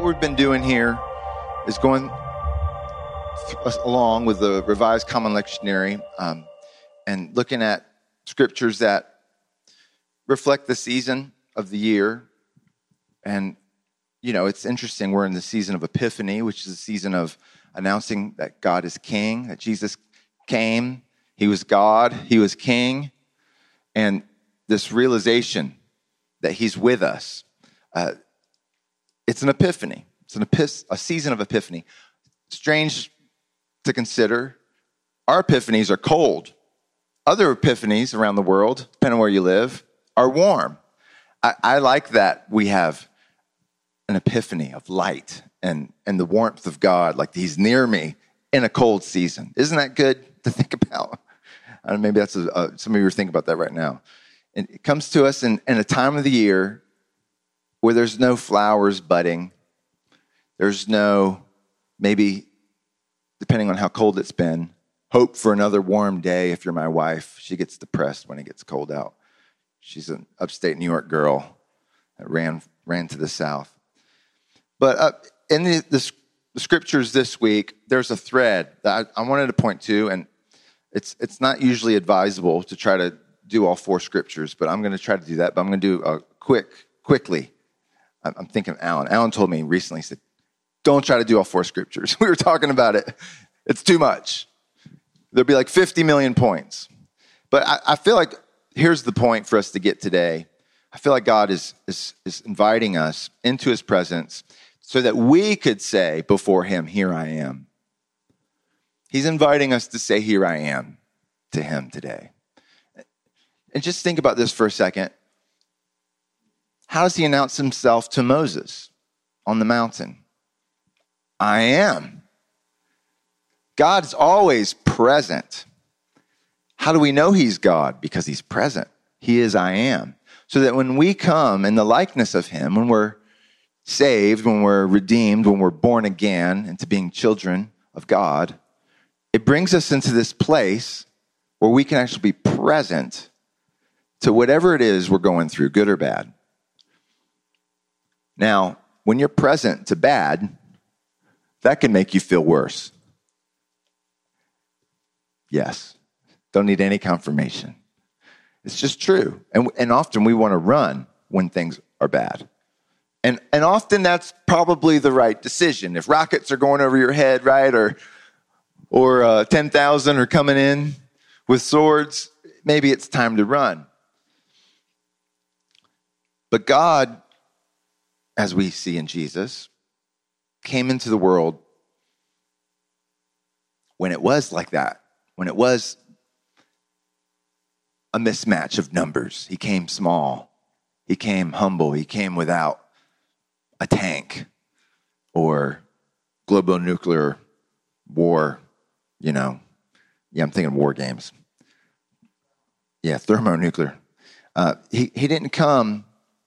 we've been doing here is going along with the Revised Common Lectionary and looking at scriptures that reflect the season of the year. And, you know, it's interesting. We're in the season of Epiphany, which is the season of announcing that God is King, that Jesus came. He was God. He was King. And this realization that he's with us. It's an epiphany. It's a season of epiphany. Strange to consider. Our epiphanies are cold. Other epiphanies around the world, depending on where you live, are warm. I like that we have an epiphany of light and the warmth of God, like he's near me in a cold season. Isn't that good to think about? Maybe that's some of you are thinking about that right now. And it comes to us in a time of the year where there's no flowers budding. There's no, maybe, depending on how cold it's been, hope for another warm day. If you're my wife, she gets depressed when it gets cold out. She's an upstate New York girl that ran to the south. But in the scriptures this week, there's a thread that I wanted to point to, and it's not usually advisable to try to do all four scriptures, but I'm going to try to do that. But I'm going to do quickly. I'm thinking of Alan. Alan told me recently, he said, don't try to do all four scriptures. We were talking about it. It's too much. There'll be like 50 million points. But I feel like here's the point for us to get today. I feel like God is inviting us into his presence so that we could say before him, here I am. He's inviting us to say, here I am, to him today. And just think about this for a second. How does he announce himself to Moses on the mountain? I am. God's always present. How do we know he's God? Because he's present. He is I am. So that when we come in the likeness of him, when we're saved, when we're redeemed, when we're born again into being children of God, it brings us into this place where we can actually be present to whatever it is we're going through, good or bad. Now, when you're present to bad, that can make you feel worse. Yes. Don't need any confirmation. It's just true. And often we want to run when things are bad. And often that's probably the right decision. If rockets are going over your head, right, or 10,000 are coming in with swords, maybe it's time to run. But God, as we see in Jesus, came into the world when it was like that, when it was a mismatch of numbers. He came small. He came humble. He came without a tank or global nuclear war, you know. Yeah, I'm thinking war games. Yeah, thermonuclear. He didn't come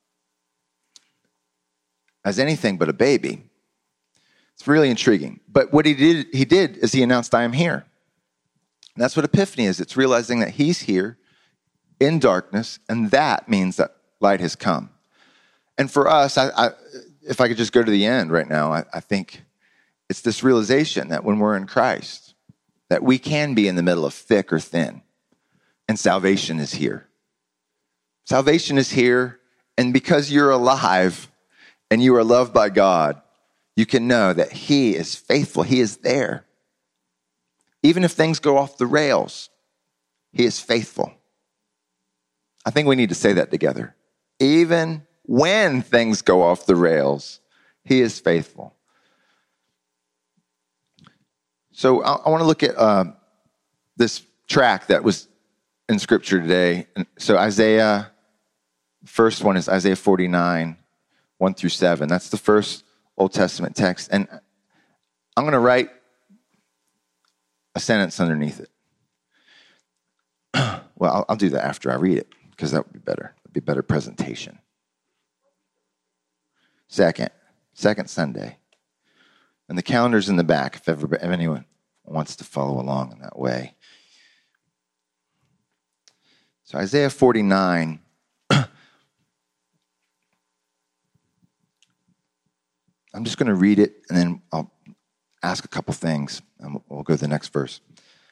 as anything but a baby. It's really intriguing. But what he did is he announced, I am here. And that's what Epiphany is. It's realizing that he's here in darkness, and that means that light has come. And for us, if I could just go to the end right now, I think it's this realization that when we're in Christ, that we can be in the middle of thick or thin, and salvation is here. Salvation is here, and because you're alive and you are loved by God, you can know that he is faithful. He is there. Even if things go off the rails, he is faithful. I think we need to say that together. Even when things go off the rails, he is faithful. So I want to look at this track that was in Scripture today. So Isaiah, first one is Isaiah 49, 1 through 7. That's the first Old Testament text. And I'm going to write a sentence underneath it. Well, I'll do that after I read it, because that would be better. It'd be better presentation. Second Sunday. And the calendar's in the back if anyone wants to follow along in that way. So Isaiah 49. I'm just going to read it, and then I'll ask a couple things, and we'll go to the next verse.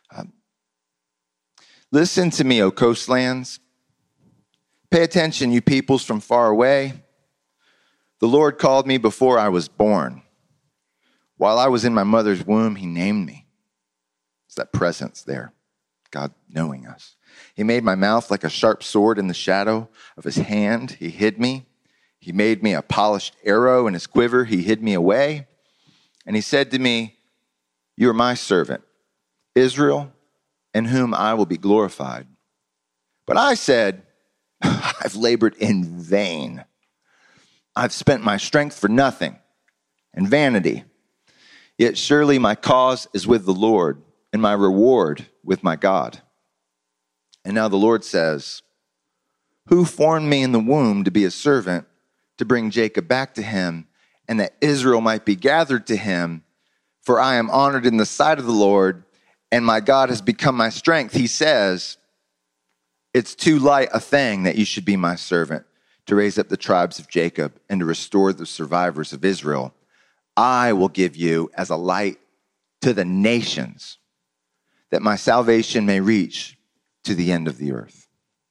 Listen to me, O coastlands. Pay attention, you peoples from far away. The Lord called me before I was born. While I was in my mother's womb, he named me. It's that presence there, God knowing us. He made my mouth like a sharp sword in the shadow of his hand. He hid me. He made me a polished arrow in his quiver. He hid me away. And he said to me, you are my servant, Israel, in whom I will be glorified. But I said, I've labored in vain. I've spent my strength for nothing and vanity. Yet surely my cause is with the Lord, and my reward with my God. And now the Lord says, who formed me in the womb to be a servant, to bring Jacob back to him, and that Israel might be gathered to him? For I am honored in the sight of the Lord, and my God has become my strength. He says, it's too light a thing that you should be my servant, to raise up the tribes of Jacob and to restore the survivors of Israel. I will give you as a light to the nations, that my salvation may reach to the end of the earth.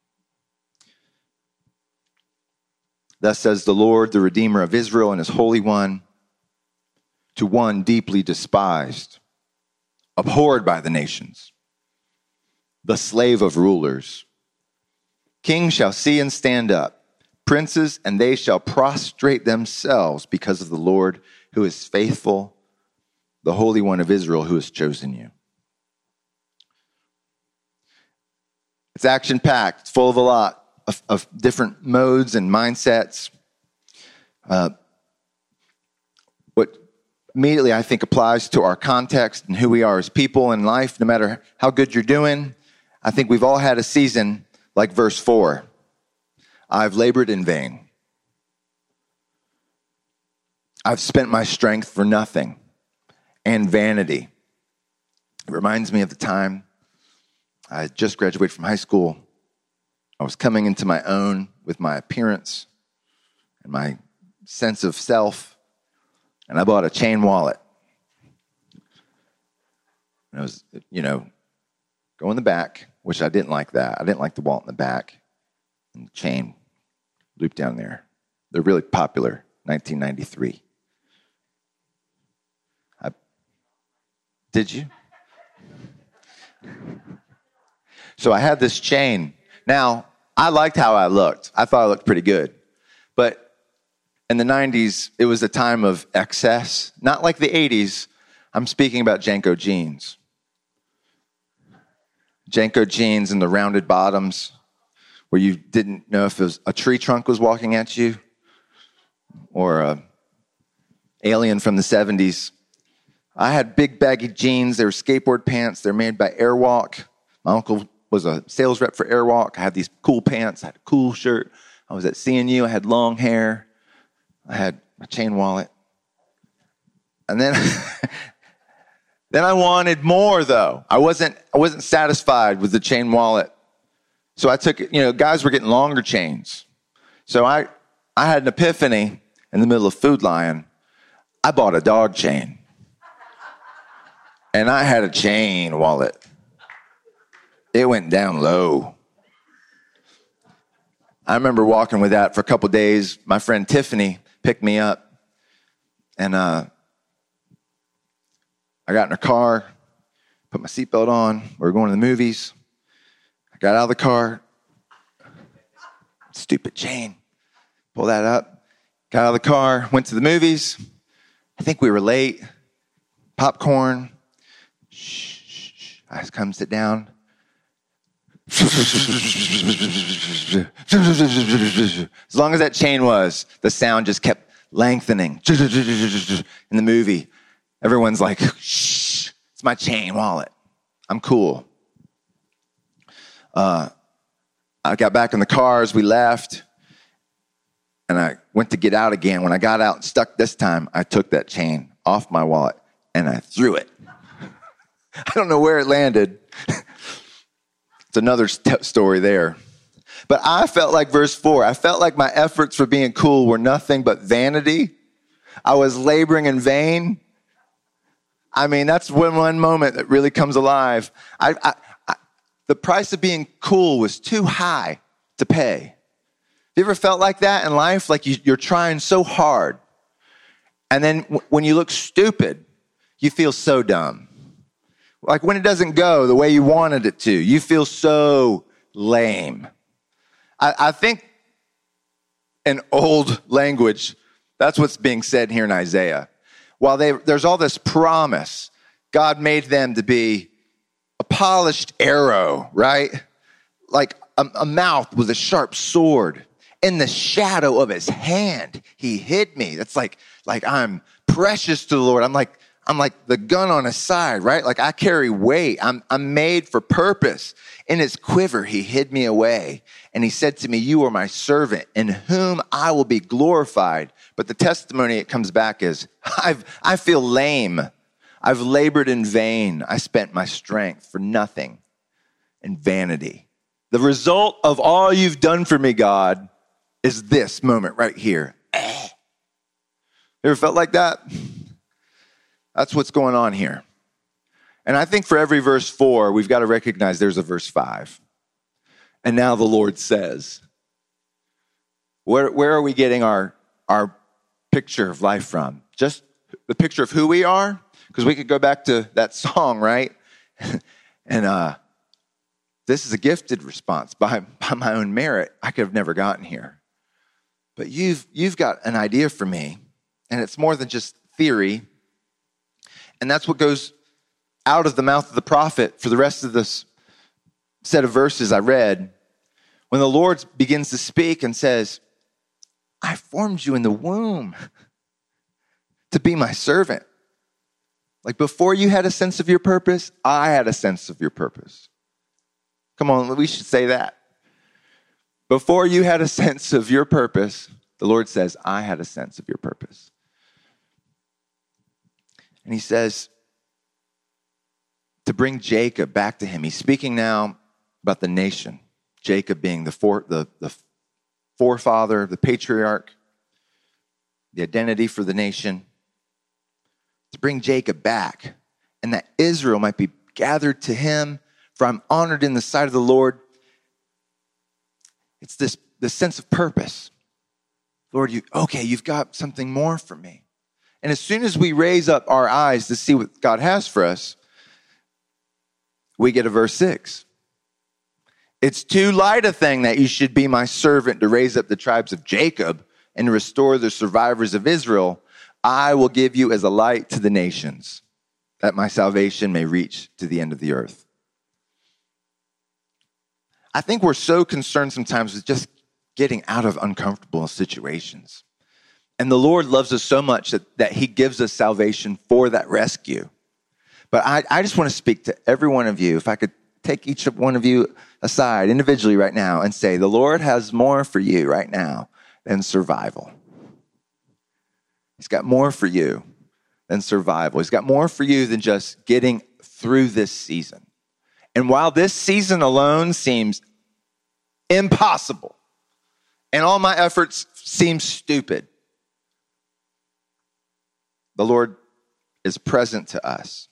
Thus says the Lord, the Redeemer of Israel and his Holy One, to one deeply despised, abhorred by the nations, the slave of rulers. Kings shall see and stand up, princes, and they shall prostrate themselves because of the Lord who is faithful, the Holy One of Israel who has chosen you. It's action-packed. It's full of a lot of different modes and mindsets. What immediately I think applies to our context and who we are as people in life, no matter how good you're doing. I think we've all had a season like verse 4. I've labored in vain. I've spent my strength for nothing and vanity. It reminds me of the time I had just graduated from high school. I was coming into my own with my appearance and my sense of self, and I bought a chain wallet. And I was, go in the back, which I didn't like that. I didn't like the wallet in the back and the chain looped down there. They're really popular, 1993. Did you? So I had this chain. Now, I liked how I looked. I thought I looked pretty good. But in the 90s, it was a time of excess. Not like the 80s. I'm speaking about Janko jeans. Janko jeans and the rounded bottoms where you didn't know if it was a tree trunk was walking at you or an alien from the 70s. I had big baggy jeans. They were skateboard pants. They're made by Airwalk. My uncle was a sales rep for Airwalk. I had these cool pants. I had a cool shirt. I was at CNU. I had long hair. I had my chain wallet. And then then I wanted more, though. I wasn't satisfied with the chain wallet. So I took, guys were getting longer chains. So I had an epiphany in the middle of Food Lion. I bought a dog chain. And I had a chain wallet. It went down low. I remember walking with that for a couple days. My friend Tiffany picked me up. And I got in her car, put my seatbelt on. We were going to the movies. I got out of the car. Stupid chain. Pull that up. Got out of the car, went to the movies. I think we were late. Popcorn. Shh. I just come sit down. As long as that chain was, the sound just kept lengthening. In the movie, everyone's like, shh, it's my chain wallet. I'm cool. I got back in the car as we left, and I went to get out again. When I got out and stuck this time, I took that chain off my wallet, and I threw it. I don't know where it landed. It's another story there. But I felt like verse 4. I felt like my efforts for being cool were nothing but vanity. I was laboring in vain. I mean, that's when one moment that really comes alive. The price of being cool was too high to pay. Have you ever felt like that in life? Like you're trying so hard. And then when you look stupid, you feel so dumb. Like when it doesn't go the way you wanted it to, you feel so lame. I think in old language, that's what's being said here in Isaiah. While there's all this promise, God made them to be a polished arrow, right? Like a mouth with a sharp sword. In the shadow of his hand, he hid me. That's like I'm precious to the Lord. I'm like the gun on his side, right? Like I carry weight. I'm made for purpose. In his quiver, he hid me away. And he said to me, you are my servant in whom I will be glorified. But the testimony it comes back is, I feel lame. I've labored in vain. I spent my strength for nothing and vanity. The result of all you've done for me, God, is this moment right here. You ever felt like that? That's what's going on here. And I think for every verse 4, we've got to recognize there's a verse 5. And now the Lord says, where are we getting our picture of life from? Just the picture of who we are? Because we could go back to that song, right? And this is a gifted response. By my own merit, I could have never gotten here. But you've got an idea for me, and it's more than just theory. And that's what goes out of the mouth of the prophet for the rest of this set of verses I read. When the Lord begins to speak and says, I formed you in the womb to be my servant. Like before you had a sense of your purpose, I had a sense of your purpose. Come on, we should say that. Before you had a sense of your purpose, the Lord says, I had a sense of your purpose. And he says to bring Jacob back to him. He's speaking now about the nation. Jacob being the forefather, the patriarch, the identity for the nation. To bring Jacob back, and that Israel might be gathered to him, for I'm honored in the sight of the Lord. It's this sense of purpose. Lord, you've got something more for me. And as soon as we raise up our eyes to see what God has for us, we get a verse 6. It's too light a thing that you should be my servant to raise up the tribes of Jacob and restore the survivors of Israel. I will give you as a light to the nations, that my salvation may reach to the end of the earth. I think we're so concerned sometimes with just getting out of uncomfortable situations. And the Lord loves us so much that he gives us salvation for that rescue. But I just want to speak to every one of you. If I could take each one of you aside individually right now and say, the Lord has more for you right now than survival. He's got more for you than survival. He's got more for you than just getting through this season. And while this season alone seems impossible and all my efforts seem stupid, the Lord is present to us.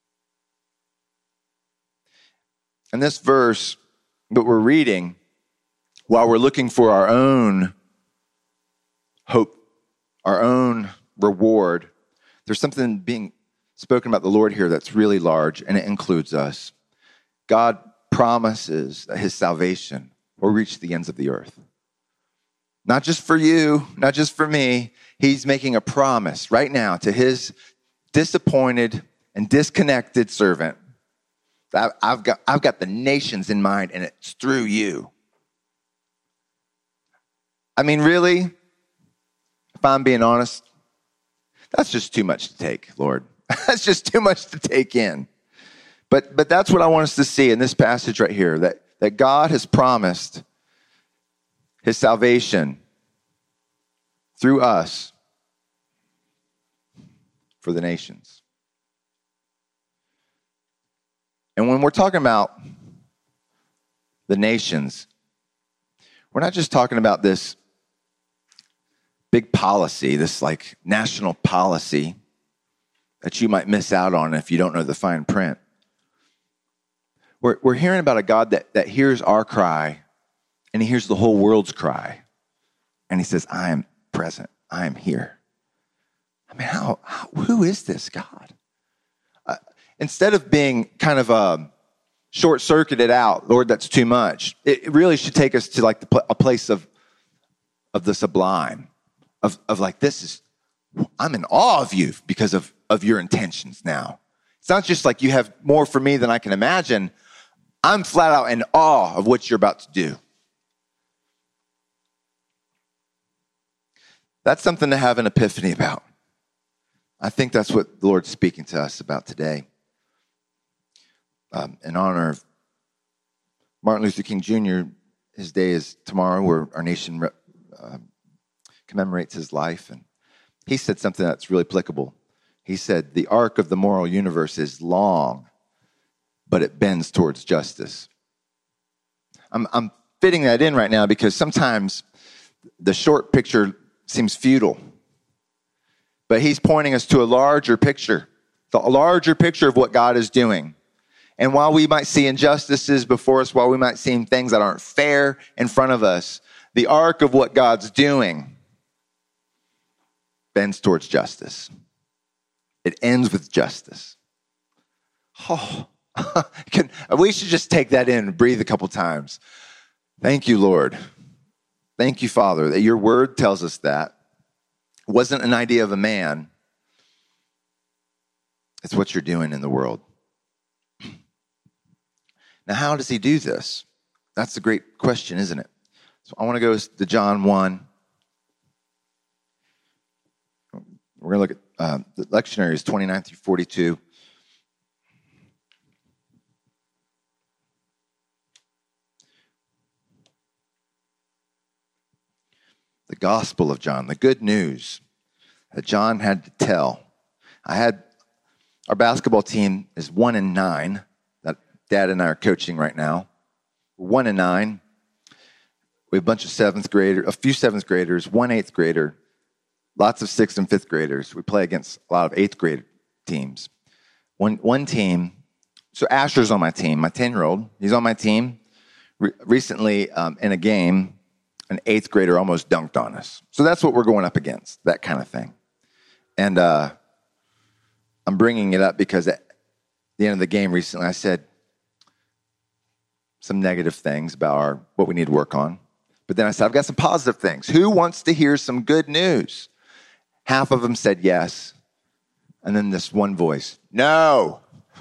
And this verse that we're reading, while we're looking for our own hope, our own reward, there's something being spoken about the Lord here that's really large, and it includes us. God promises that his salvation will reach the ends of the earth. Not just for you, not just for me. He's making a promise right now to his disappointed and disconnected servant. I've got the nations in mind, and it's through you. I mean, really, if I'm being honest, that's just too much to take, Lord. That's just too much to take in. But that's what I want us to see in this passage right here, that God has promised his salvation through us for the nations. And when we're talking about the nations, we're not just talking about this big policy, this like national policy that you might miss out on if you don't know the fine print. We're hearing about a God that hears our cry, and he hears the whole world's cry. And he says, I am present. I am here. I mean, who is this God? Instead of being kind of short-circuited out, Lord, that's too much, it really should take us to like a place of the sublime, of like, I'm in awe of you because of your intentions now. It's not just like you have more for me than I can imagine. I'm flat out in awe of what you're about to do. That's something to have an epiphany about. I think that's what the Lord's speaking to us about today. In honor of Martin Luther King Jr., his day is tomorrow, where our nation commemorates his life. And he said something that's really applicable. He said, the arc of the moral universe is long, but it bends towards justice. I'm fitting that in right now because sometimes the short picture seems futile. But he's pointing us to a larger picture of what God is doing. And while we might see injustices before us, while we might see things that aren't fair in front of us, the arc of what God's doing bends towards justice. It ends with justice. Oh, we should just take that in and breathe a couple times. Thank you, Lord. Thank you, Father, that your word tells us that. It wasn't an idea of a man. It's what you're doing in the world. Now, how does he do this? That's the great question, isn't it? So I want to go to John 1. We're going to look at the lectionary is 29 through 42. The Gospel of John, the good news that John had to tell. Our basketball team is 1-9. That Dad and I are coaching right now. We're 1-9. We have a few seventh graders, one eighth grader, lots of sixth and fifth graders. We play against a lot of eighth grade teams. One team, so Asher's on my team, my 10-year-old. He's on my team. Recently, in a game, an eighth grader almost dunked on us. So that's what we're going up against, that kind of thing. And I'm bringing it up because at the end of the game recently, I said some negative things about what we need to work on. But then I said, I've got some positive things. Who wants to hear some good news? Half of them said yes. And then this one voice, no.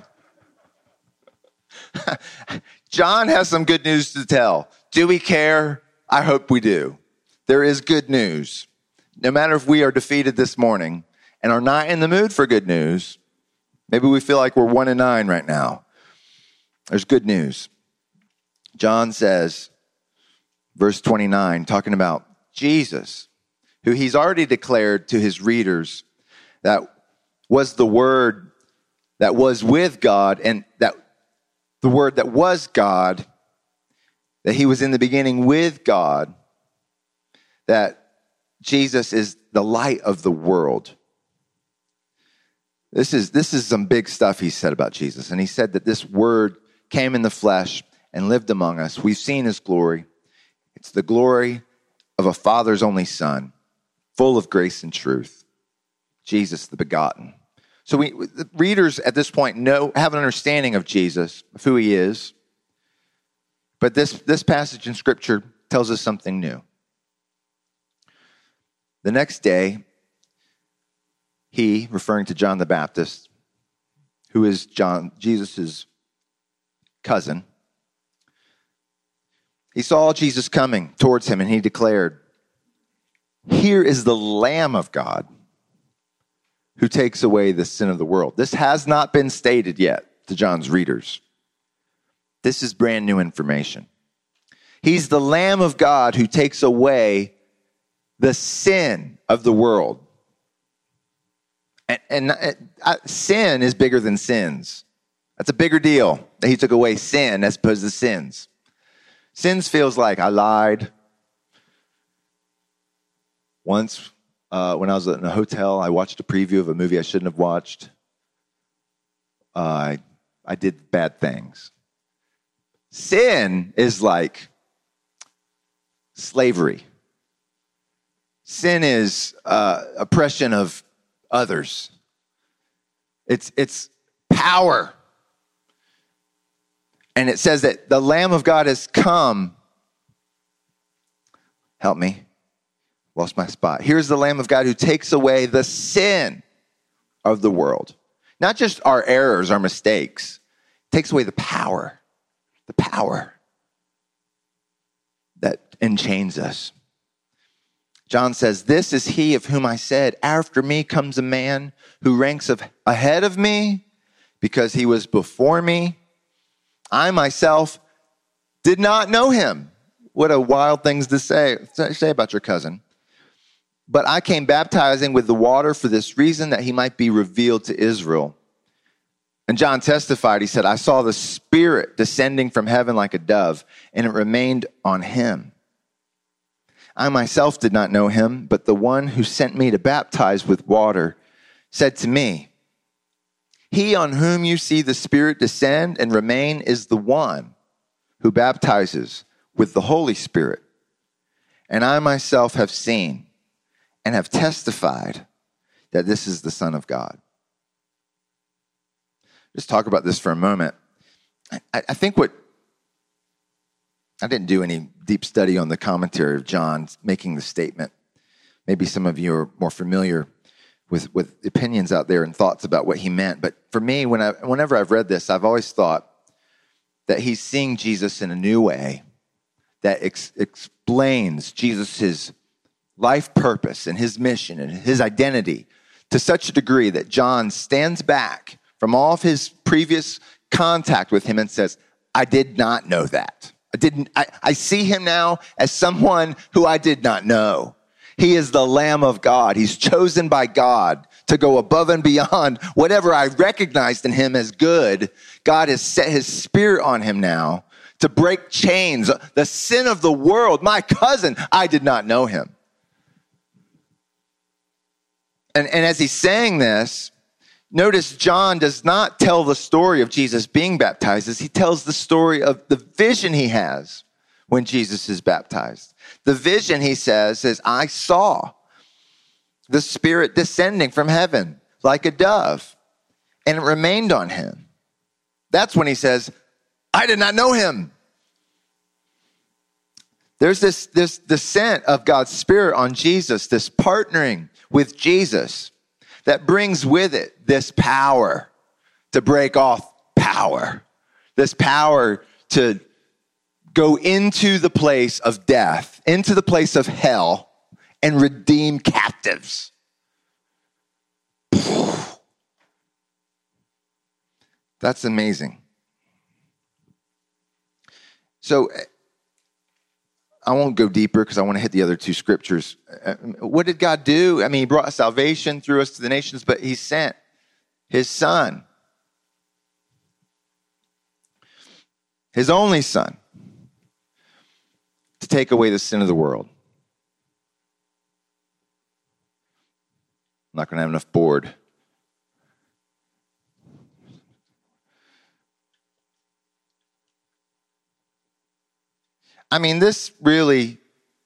John has some good news to tell. Do we care? I hope we do. There is good news. No matter if we are defeated this morning and are not in the mood for good news, maybe we feel like we're 1-9 right now. There's good news. John says, verse 29, talking about Jesus, who he's already declared to his readers that was the Word that was with God, and that the Word that was God, that he was in the beginning with God, that Jesus is the light of the world. This is some big stuff he said about Jesus. And he said that this Word came in the flesh and lived among us. We've seen his glory. It's the glory of a Father's only Son, full of grace and truth. Jesus, the begotten. So the readers at this point have an understanding of Jesus, of who he is. But this passage in Scripture tells us something new. The next day, he, referring to John the Baptist, who is Jesus' cousin, he saw Jesus coming towards him, and he declared, "Here is the Lamb of God who takes away the sin of the world." This has not been stated yet to John's readers. This is brand new information. He's the Lamb of God who takes away the sin of the world. And sin is bigger than sins. That's a bigger deal that he took away sin as opposed to sins. Sins feels like I lied. Once when I was in a hotel. I watched a preview of a movie I shouldn't have watched. I did bad things. Sin is like slavery. Sin is oppression of others. It's power. And it says that the Lamb of God has come. Help me. Lost my spot. Here's the Lamb of God who takes away the sin of the world. Not just our errors, our mistakes. Takes away the power that enchains us. John says, this is he of whom I said, after me comes a man who ranks ahead of me because he was before me. I myself did not know him. What a wild things to say about your cousin. But I came baptizing with the water for this reason, that he might be revealed to Israel. And John testified, he said, I saw the Spirit descending from heaven like a dove, and it remained on him. I myself did not know him, but the one who sent me to baptize with water said to me, he on whom you see the Spirit descend and remain is the one who baptizes with the Holy Spirit. And I myself have seen and have testified that this is the Son of God. Just talk about this for a moment. I think I didn't do any deep study on the commentary of John making the statement. Maybe some of you are more familiar with opinions out there and thoughts about what he meant. But for me, whenever I've read this, I've always thought that he's seeing Jesus in a new way that explains Jesus' life purpose and his mission and his identity to such a degree that John stands back from all of his previous contact with him and says, I did not know that. I see him now as someone who I did not know. He is the Lamb of God. He's chosen by God to go above and beyond whatever I recognized in him as good. God has set his Spirit on him now to break chains. The sin of the world, my cousin, I did not know him. And as he's saying this, notice John does not tell the story of Jesus being baptized. He tells the story of the vision he has when Jesus is baptized. The vision, he says, is I saw the Spirit descending from heaven like a dove, and it remained on him. That's when he says, I did not know him. There's this descent of God's Spirit on Jesus, this partnering with Jesus that brings with it this power to break off power, this power to go into the place of death, into the place of hell, and redeem captives. That's amazing. So I won't go deeper because I want to hit the other two scriptures. What did God do? I mean, he brought salvation through us to the nations, but he sent his Son, his only Son, to take away the sin of the world. I'm not going to have enough board. I mean, this really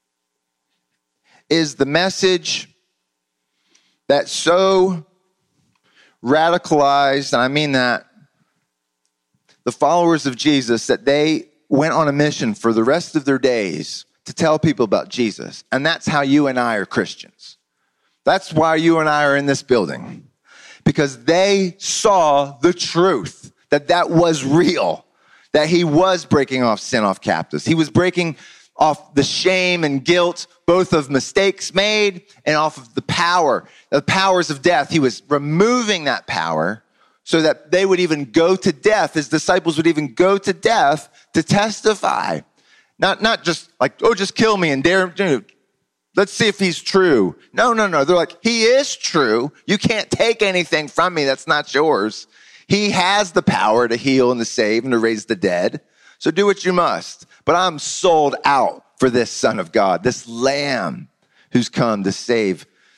is the message that so radicalized, and I mean that, the followers of Jesus, that they went on a mission for the rest of their days to tell people about Jesus. And that's how you and I are Christians. That's why you and I are in this building. Because they saw the truth, that was real. That he was breaking off sin off captives. He was breaking off the shame and guilt, both of mistakes made and off of the powers of death. He was removing that power so that they would even go to death. His disciples would even go to death to testify. Not just like, oh, just kill me and let's see if he's true. No. They're like, he is true. You can't take anything from me that's not yours. He has the power to heal and to save and to raise the dead. So do what you must. But I'm sold out for this Son of God, this Lamb who's come to save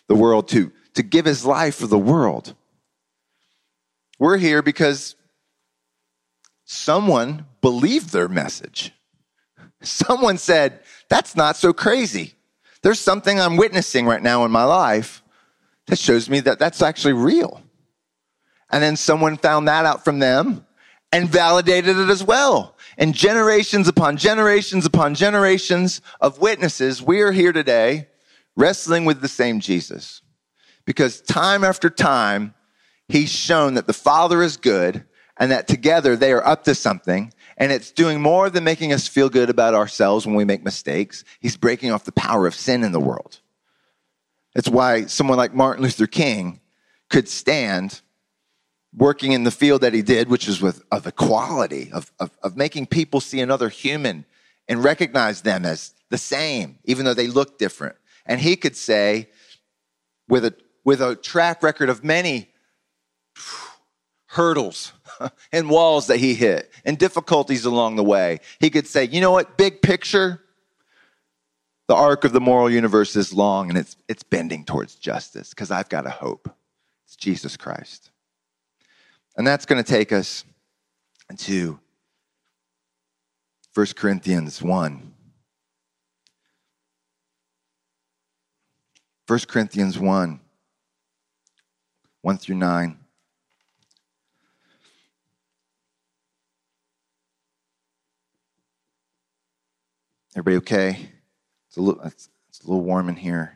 the world, to give his life for the world. We're here because someone believed their message. Someone said, that's not so crazy. There's something I'm witnessing right now in my life that shows me that that's actually real. And then someone found that out from them and validated it as well. And generations upon generations upon generations of witnesses, we are here today wrestling with the same Jesus. Because time after time, he's shown that the Father is good and that together they are up to something. And it's doing more than making us feel good about ourselves when we make mistakes. He's breaking off the power of sin in the world. It's why someone like Martin Luther King could stand working in the field that he did, which is of equality, of making people see another human and recognize them as the same, even though they look different. And he could say, with a track record of many hurdles and walls that he hit and difficulties along the way, he could say, you know what, big picture, the arc of the moral universe is long and it's bending towards justice because I've got a hope. It's Jesus Christ. And that's going to take us into 1 Corinthians 1. 1 Corinthians 1, 1 through 9. Everybody okay? It's a little warm in here.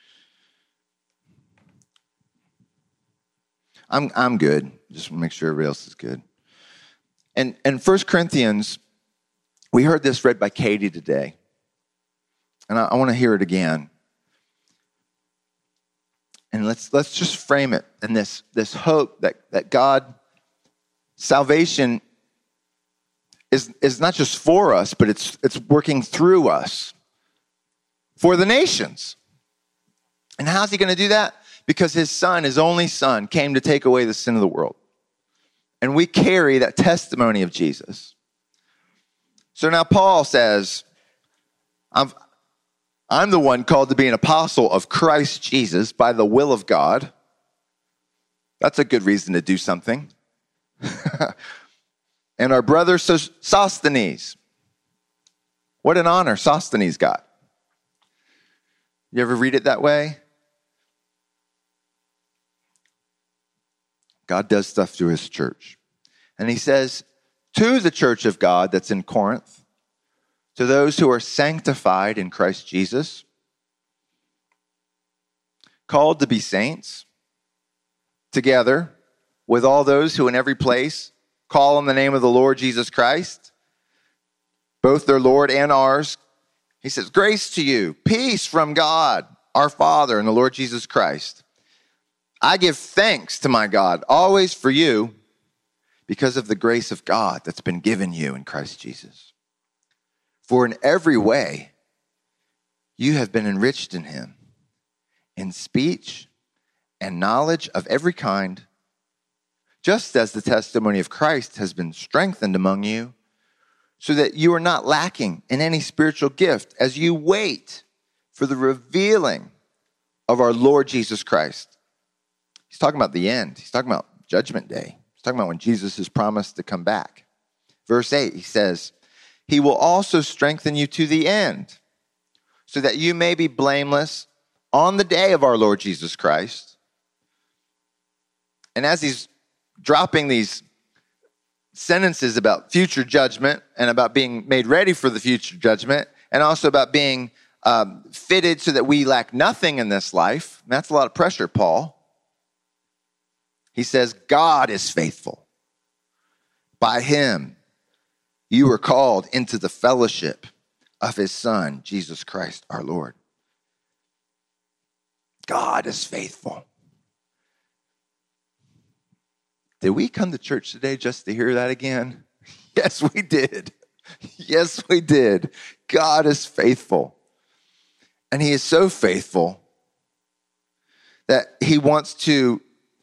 I'm good. Just want to make sure everybody else is good. And 1 Corinthians, we heard this read by Katie today. And I want to hear it again. And let's just frame it in this hope that God, salvation is not just for us, but it's working through us for the nations. And how's he going to do that? Because his son, his only son, came to take away the sin of the world. And we carry that testimony of Jesus. So now Paul says, I'm the one called to be an apostle of Christ Jesus by the will of God. That's a good reason to do something. And our brother Sosthenes. What an honor Sosthenes got. You ever read it that way? God does stuff through his church. And he says, to the church of God that's in Corinth, to those who are sanctified in Christ Jesus, called to be saints, together with all those who in every place call on the name of the Lord Jesus Christ, both their Lord and ours. He says, grace to you, peace from God, our Father, and the Lord Jesus Christ. I give thanks to my God always for you because of the grace of God that's been given you in Christ Jesus. For in every way, you have been enriched in him, in speech and knowledge of every kind, just as the testimony of Christ has been strengthened among you, so that you are not lacking in any spiritual gift as you wait for the revealing of our Lord Jesus Christ. He's talking about the end. He's talking about Judgment Day. He's talking about when Jesus is promised to come back. Verse 8, he says, he will also strengthen you to the end, so that you may be blameless on the day of our Lord Jesus Christ. And as he's dropping these sentences about future judgment and about being made ready for the future judgment, and also about being fitted so that we lack nothing in this life, and that's a lot of pressure, Paul. He says, God is faithful. By him, you were called into the fellowship of his Son, Jesus Christ, our Lord. God is faithful. Did we come to church today just to hear that again? Yes, we did. Yes, we did. God is faithful. And he is so faithful that he wants to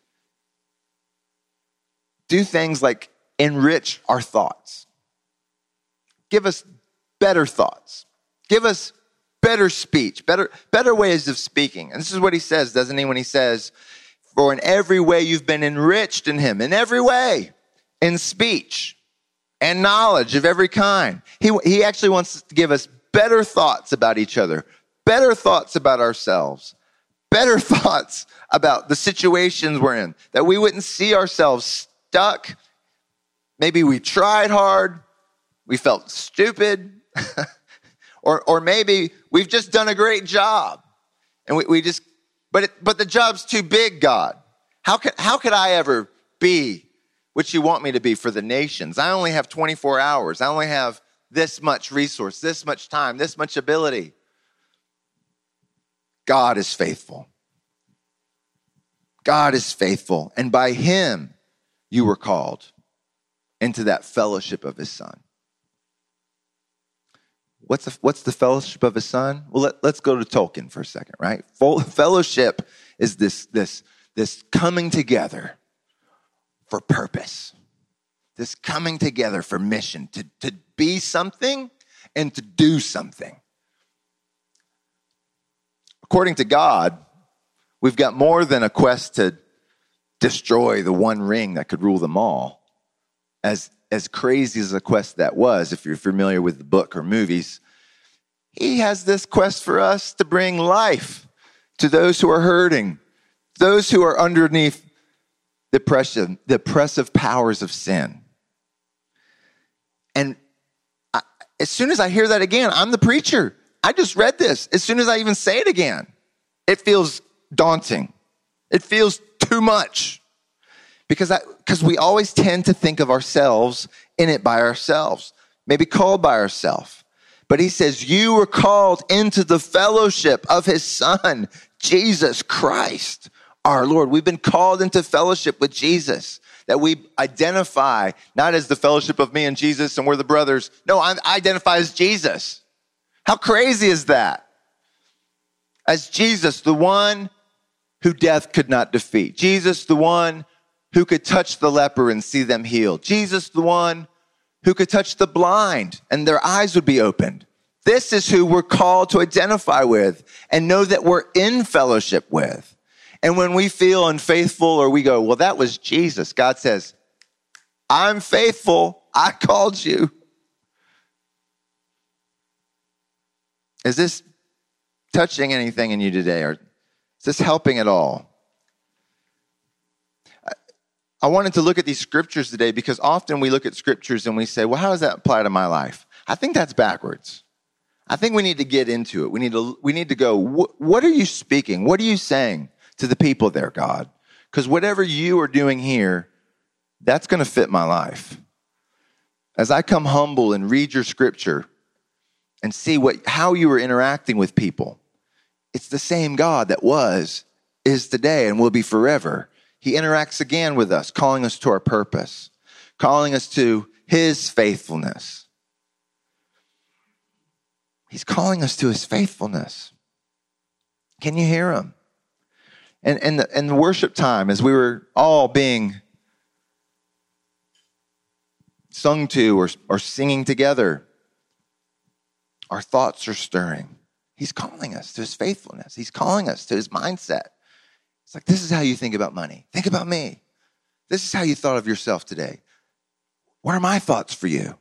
do things like enrich our thoughts. Give us better thoughts. Give us better speech, better ways of speaking. And this is what he says, doesn't he, when he says, for in every way you've been enriched in him, in every way, in speech and knowledge of every kind. He actually wants to give us better thoughts about each other, better thoughts about ourselves, better thoughts about the situations we're in, that we wouldn't see ourselves stuck. Maybe we tried hard, we felt stupid, or maybe we've just done a great job, and we just, but the job's too big, God. How could I ever be what you want me to be for the nations? I only have 24 hours. I only have this much resource, this much time, this much ability. God is faithful. God is faithful. And by him, you were called into that fellowship of his son. What's the fellowship of his son? Well, let's go to Tolkien for a second, right? Fellowship is this coming together for purpose. This coming together for mission, to be something and to do something. According to God, we've got more than a quest to destroy the one ring that could rule them all. As crazy as a quest that was, if you're familiar with the book or movies, he has this quest for us to bring life to those who are hurting, those who are underneath the oppressive powers of sin. And as soon as I hear that again, I'm the preacher. I just read this. As soon as I even say it again, it feels daunting. It feels too much. Because we always tend to think of ourselves in it by ourselves, maybe called by ourselves. But he says, you were called into the fellowship of his son, Jesus Christ, our Lord. We've been called into fellowship with Jesus, that we identify not as the fellowship of me and Jesus and we're the brothers. No, I identify as Jesus. How crazy is that? As Jesus, the one who death could not defeat. Jesus, the one who could touch the leper and see them healed. Jesus, the one who could touch the blind and their eyes would be opened. This is who we're called to identify with and know that we're in fellowship with. And when we feel unfaithful or we go, well, that was Jesus, God says, I'm faithful. I called you. Is this touching anything in you today, or is this helping at all? I wanted to look at these scriptures today because often we look at scriptures and we say, well, how does that apply to my life? I think that's backwards. I think we need to get into it. We need to go, what are you speaking? What are you saying to the people there, God? Because whatever you are doing here, that's going to fit my life. As I come humble and read your scripture and see how you are interacting with people, it's the same God that was, is today, and will be forever. He interacts again with us, calling us to our purpose, calling us to his faithfulness. He's calling us to his faithfulness. Can you hear him? And the worship time, as we were all being sung to or singing together, our thoughts are stirring. He's calling us to his faithfulness. He's calling us to his mindset. It's like, this is how you think about money. Think about me. This is how you thought of yourself today. What are my thoughts for you?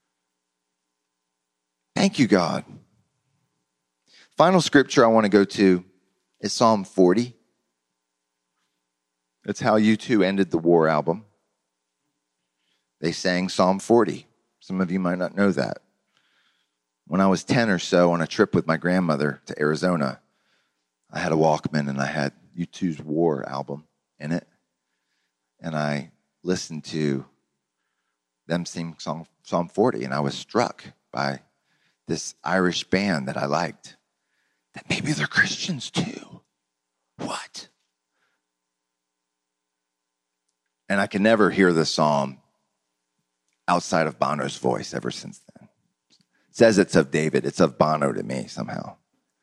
Thank you, God. Final scripture I want to go to is Psalm 40. That's how U2 ended the War album. They sang Psalm 40. Some of you might not know that. When I was 10 or so on a trip with my grandmother to Arizona, I had a Walkman and I had U2's War album in it. And I listened to them sing Psalm 40, and I was struck by this Irish band that I liked. That maybe they're Christians too. What? And I can never hear the psalm outside of Bono's voice ever since then. It says it's of David. It's of Bono to me somehow.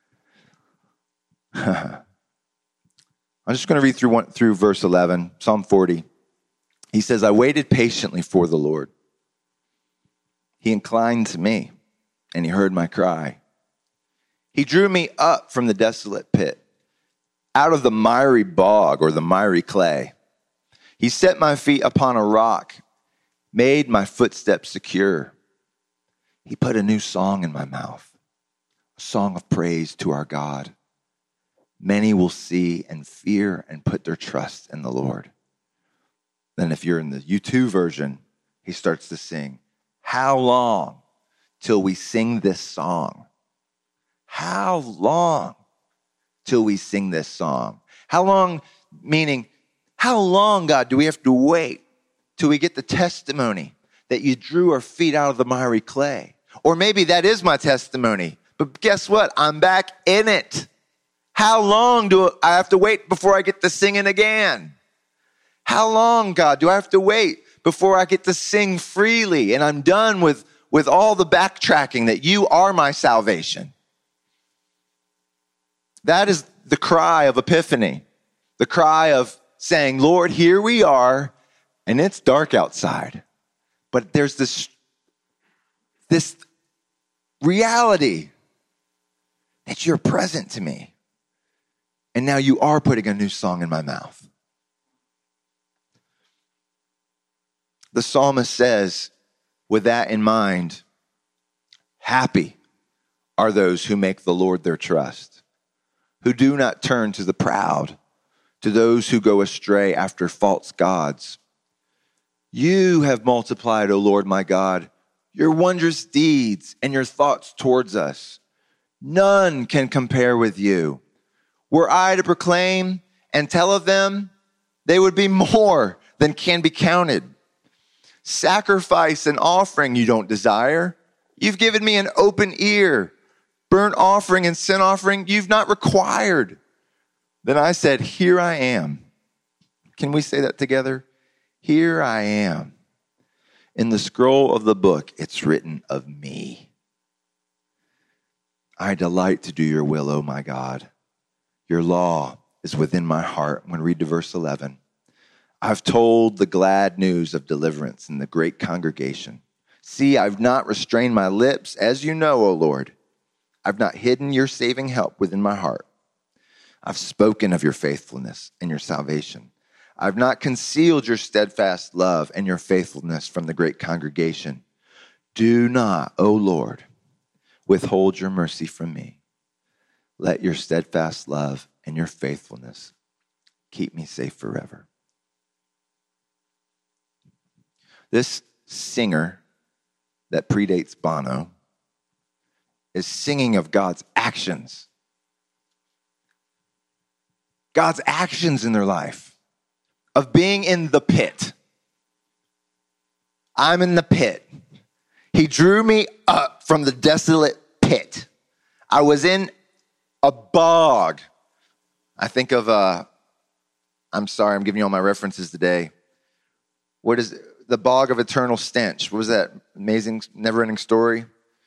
I'm just going to read through verse 11, Psalm 40. He says, I waited patiently for the Lord. He inclined to me, and he heard my cry. He drew me up from the desolate pit, out of the miry bog or the miry clay. He set my feet upon a rock, made my footsteps secure. He put a new song in my mouth, a song of praise to our God. Many will see and fear and put their trust in the Lord. Then if you're in the U2 version, he starts to sing, how long till we sing this song? How long till we sing this song? How long, meaning, how long, God, do we have to wait till we get the testimony that you drew our feet out of the miry clay? Or maybe that is my testimony, but guess what? I'm back in it. How long do I have to wait before I get to singing again? How long, God, do I have to wait before I get to sing freely and I'm done with all the backtracking that you are my salvation? That is the cry of Epiphany, the cry of saying, Lord, here we are, and it's dark outside. But there's this reality that you're present to me. And now you are putting a new song in my mouth. The psalmist says, with that in mind, happy are those who make the Lord their trust, who do not turn to the proud, to those who go astray after false gods. You have multiplied, O Lord my God, your wondrous deeds and your thoughts towards us. None can compare with you. Were I to proclaim and tell of them, they would be more than can be counted. Sacrifice and offering you don't desire. You've given me an open ear. Burnt offering and sin offering you've not required. Then I said, here I am. Can we say that together? Here I am. In the scroll of the book, it's written of me. I delight to do your will, O my God. Your law is within my heart. I'm going to read to verse 11. I've told the glad news of deliverance in the great congregation. See, I've not restrained my lips, as you know, O Lord. I've not hidden your saving help within my heart. I've spoken of your faithfulness and your salvation. I've not concealed your steadfast love and your faithfulness from the great congregation. Do not, O Lord, withhold your mercy from me. Let your steadfast love and your faithfulness keep me safe forever. This singer that predates Bono is singing of God's actions. God's actions in their life, of being in the pit. I'm in the pit. He drew me up from the desolate pit. I was in a bog. I think of, I'm sorry, I'm giving you all my references today. What is the bog of eternal stench? What was that amazing, never-ending story?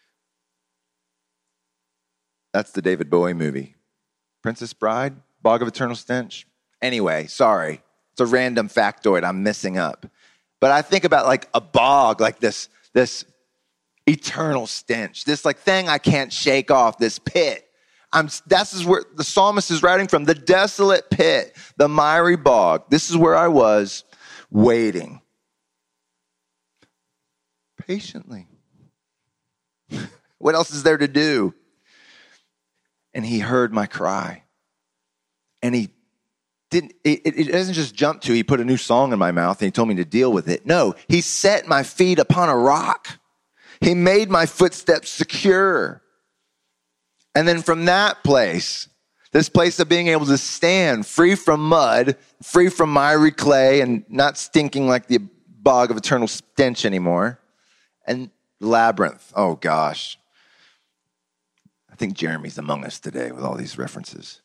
That's the David Bowie movie. Princess Bride, bog of eternal stench. Anyway, sorry. It's a random factoid I'm missing up. But I think about like a bog, like this eternal stench, this like thing I can't shake off, this pit. This is where the psalmist is writing from, the desolate pit, the miry bog. This is where I was waiting. Patiently. What else is there to do? And he heard my cry. And he didn't, it doesn't just jump to, he put a new song in my mouth and he told me to deal with it. No, he set my feet upon a rock. He made my footsteps secure. And then from that place, this place of being able to stand free from mud, free from miry clay, and not stinking like the bog of eternal stench anymore. And labyrinth, oh gosh. I think Jeremy's among us today with all these references.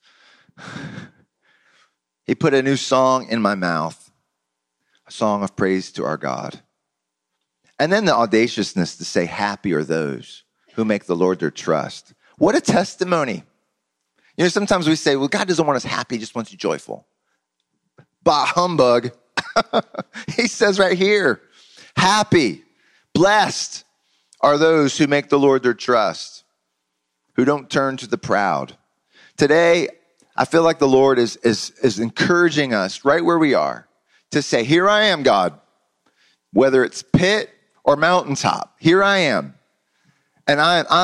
He put a new song in my mouth, a song of praise to our God. And then the audaciousness to say, happy are those who make the Lord their trust. What a testimony. You know, sometimes we say, well, God doesn't want us happy, he just wants you joyful. Bah humbug. He says right here, happy, blessed are those who make the Lord their trust, who don't turn to the proud. Today, I feel like the Lord is encouraging us right where we are to say, here I am, God. Whether it's pit or mountaintop, here I am. And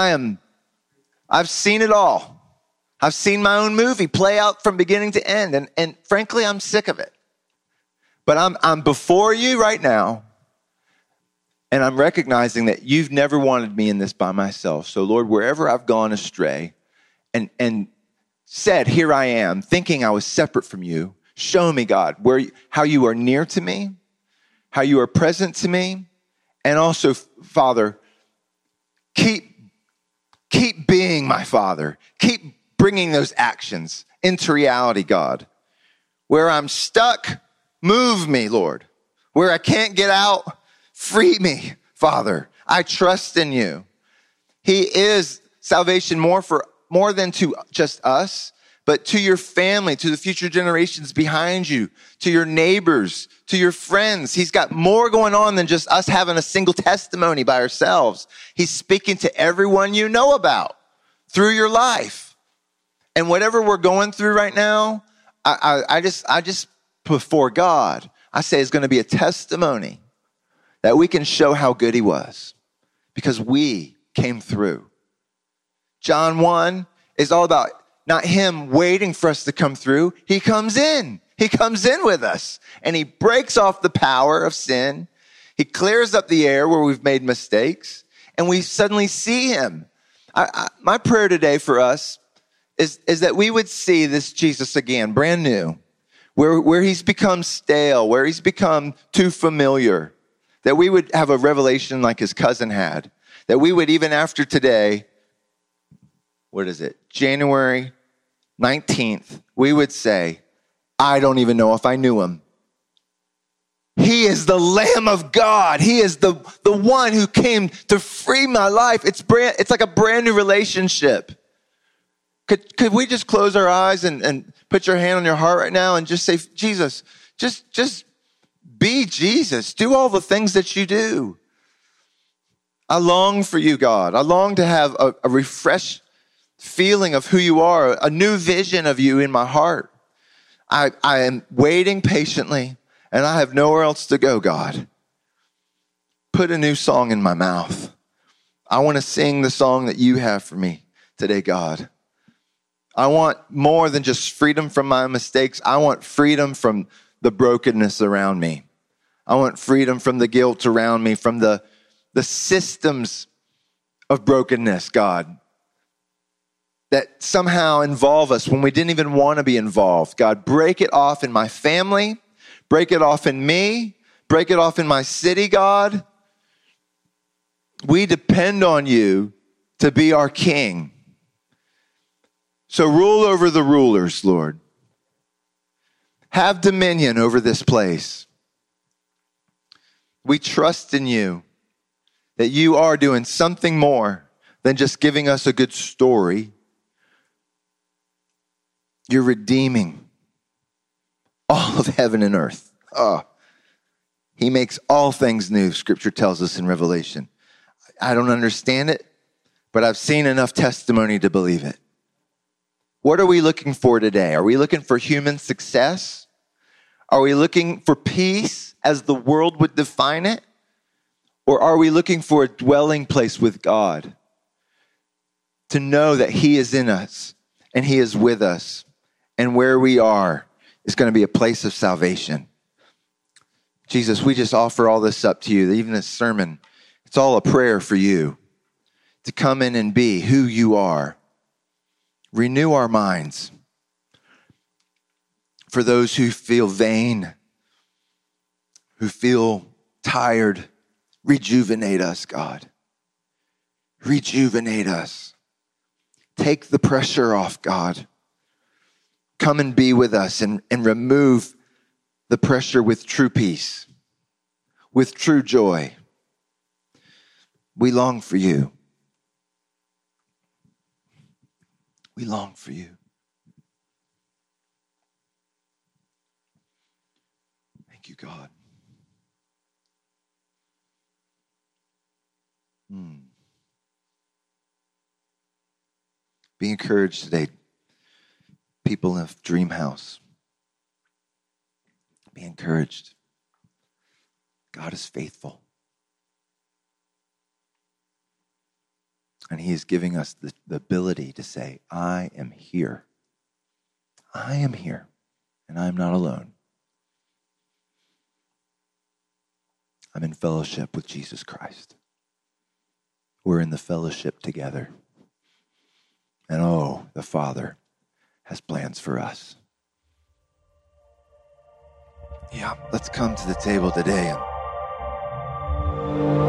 I've seen it all. I've seen my own movie play out from beginning to end. And frankly, I'm sick of it. But I'm before you right now. And I'm recognizing that you've never wanted me in this by myself. So Lord, wherever I've gone astray and said, here I am, thinking I was separate from you, show me, God, how you are near to me, how you are present to me. And also, Father, keep being my Father. Keep bringing those actions into reality, God. Where I'm stuck, move me, Lord. Where I can't get out, free me, Father. I trust in you. He is salvation more than to just us, but to your family, to the future generations behind you, to your neighbors, to your friends. He's got more going on than just us having a single testimony by ourselves. He's speaking to everyone you know about through your life. And whatever we're going through right now, I just before God, I say it's going to be a testimony that we can show how good he was because we came through. John 1 is all about not him waiting for us to come through. He comes in. He comes in with us and he breaks off the power of sin. He clears up the air where we've made mistakes and we suddenly see him. My prayer today for us is that we would see this Jesus again, brand new, where he's become stale, where he's become too familiar, that we would have a revelation like his cousin had, that we would, even after today, what is it, January 19th, we would say, I don't even know if I knew him. He is the Lamb of God. He is the one who came to free my life. It's like a brand new relationship. Could we just close our eyes and put your hand on your heart right now and just say, Jesus, just be Jesus. Do all the things that you do. I long for you, God. I long to have a refreshed feeling of who you are, a new vision of you in my heart. I am waiting patiently, and I have nowhere else to go, God. Put a new song in my mouth. I want to sing the song that you have for me today, God. I want more than just freedom from my mistakes. I want freedom from the brokenness around me. I want freedom from the guilt around me, from the systems of brokenness, God, that somehow involve us when we didn't even want to be involved. God, break it off in my family. Break it off in me. Break it off in my city, God. We depend on you to be our King. So rule over the rulers, Lord. Have dominion over this place. We trust in you that you are doing something more than just giving us a good story. You're redeeming all of heaven and earth. He makes all things new, Scripture tells us in Revelation. I don't understand it, but I've seen enough testimony to believe it. What are we looking for today? Are we looking for human success? Are we looking for peace as the world would define it? Or are we looking for a dwelling place with God? To know that he is in us and he is with us. And where we are is going to be a place of salvation. Jesus, we just offer all this up to you. Even this sermon, it's all a prayer for you to come in and be who you are. Renew our minds. For those who feel vain, who feel tired, rejuvenate us, God. Rejuvenate us. Take the pressure off, God. Come and be with us and remove the pressure with true peace, with true joy. We long for you. We long for you. Thank you, God. Be encouraged today, people of Dream House. Be encouraged. God is faithful. And he is giving us the ability to say, I am here. I am here, and I am not alone. I'm in fellowship with Jesus Christ. We're in the fellowship together. And oh, the Father has plans for us. Yeah, let's come to the table today and